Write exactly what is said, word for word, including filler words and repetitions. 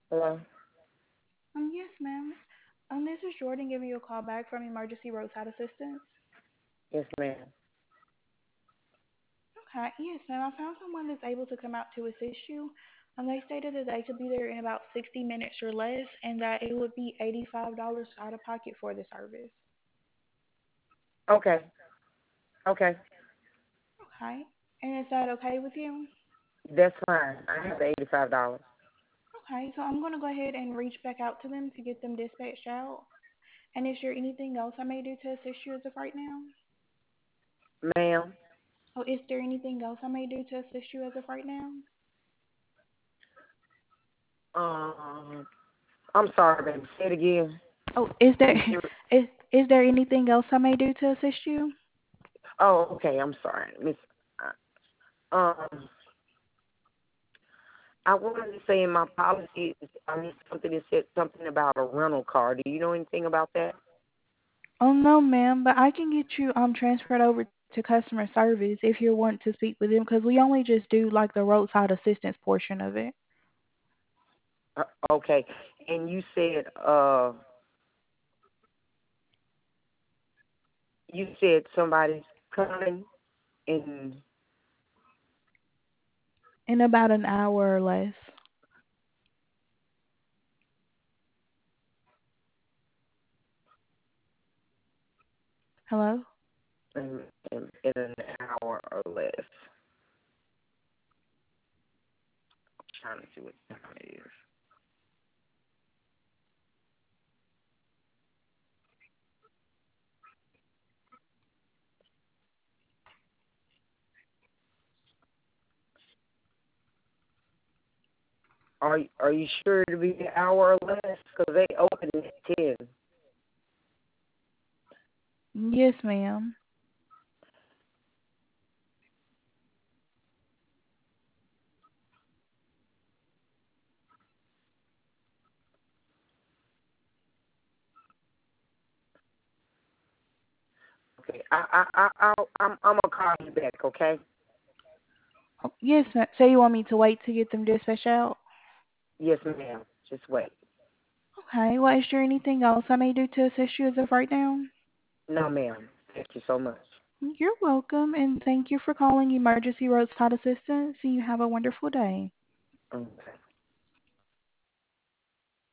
Hello? Um, yes, ma'am. Um, this is Jordan giving you a call back from Emergency Roadside Assistance. Yes, ma'am. Okay, yes, ma'am. I found someone that's able to come out to assist you. Um, they stated that they could be there in about sixty minutes or less, and that it would be eighty-five dollars out of pocket for the service. Okay. Okay. Okay, and is that okay with you? That's fine. I have the eighty-five dollars. Okay, so I'm going to go ahead and reach back out to them to get them dispatched out. And is there anything else I may do to assist you as of right now? Ma'am. Oh, is there anything else I may do to assist you as of right now? Um, I'm sorry, baby. Say it again. Oh, is there Is there? is is there anything else I may do to assist you? Oh, okay. I'm sorry, Miss. uh, Um, I wanted to say in my policy, I need something that said something about a rental car. Do you know anything about that? Oh no, ma'am, but I can get you um transferred over to customer service if you want to speak with them because we only just do like the roadside assistance portion of it. Uh, okay. And you said, uh, you said somebody's coming in. In about an hour or less. Hello? in, in, in an hour or less. I'm trying to see what time it is. Are are you sure it'll be an hour or less? Because they open at ten. Yes, ma'am. Okay, I I I I'll, I'm I'm gonna call you back. Okay. Oh, yes, ma'am. So you want me to wait to get them dispatched out? Yes, ma'am. Just wait. Okay. Well, is there anything else I may do to assist you as of right now? No, ma'am. Thank you so much. You're welcome, and thank you for calling Emergency Roadside Assistance. You have a wonderful day. Okay.